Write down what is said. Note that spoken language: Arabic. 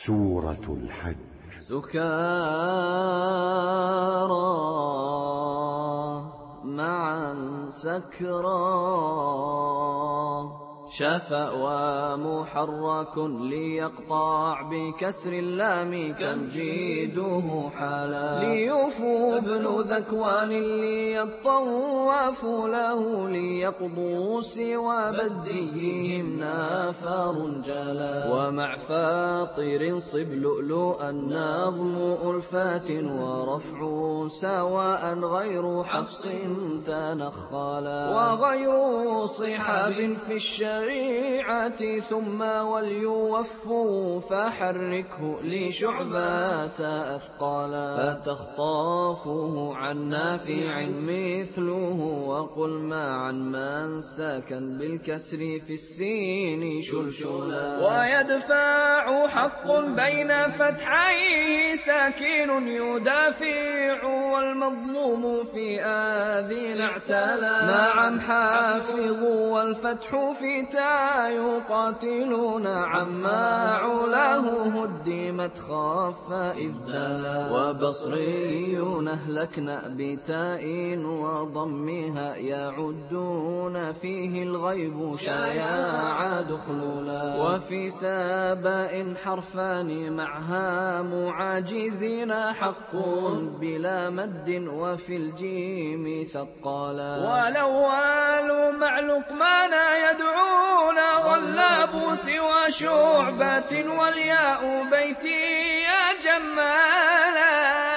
سورة الحج. سكارى معا سكرى شفأ ومحرك ليقطع بكسر اللام تمجيده حالا ليوفوا ابن ذكوان ليطوف له ليقضوا سوى بزيهم نافر جلا ومع فاطر صب لؤلؤا النظم ألفات ورفع سواء غير حفص تنخلا وغير صحاب في الشريعة ثم وليوفوا فحركه لشعبات أثقالا فتخطافه عن نافع مثله وقل ما عن من ساكن بالكسر في السين شلشلا ويدفع حق بين فتحيه ساكن يدافع والمظلوم في آذين اعتلا نعم حافظوا والفتح في تا يقاتلون عما علاه هدمت خاف إذ دلا وبصريون أهلكنا بتاء وضمها يعدون فيه الغيب شياع دخلولا وفي ساباء حرفان معها معاجزين حق بلا مد وفي الجيم ثقالا والأول مع لقمان يدعون غلاب سوى شعبة والياء بيتي يا جمالا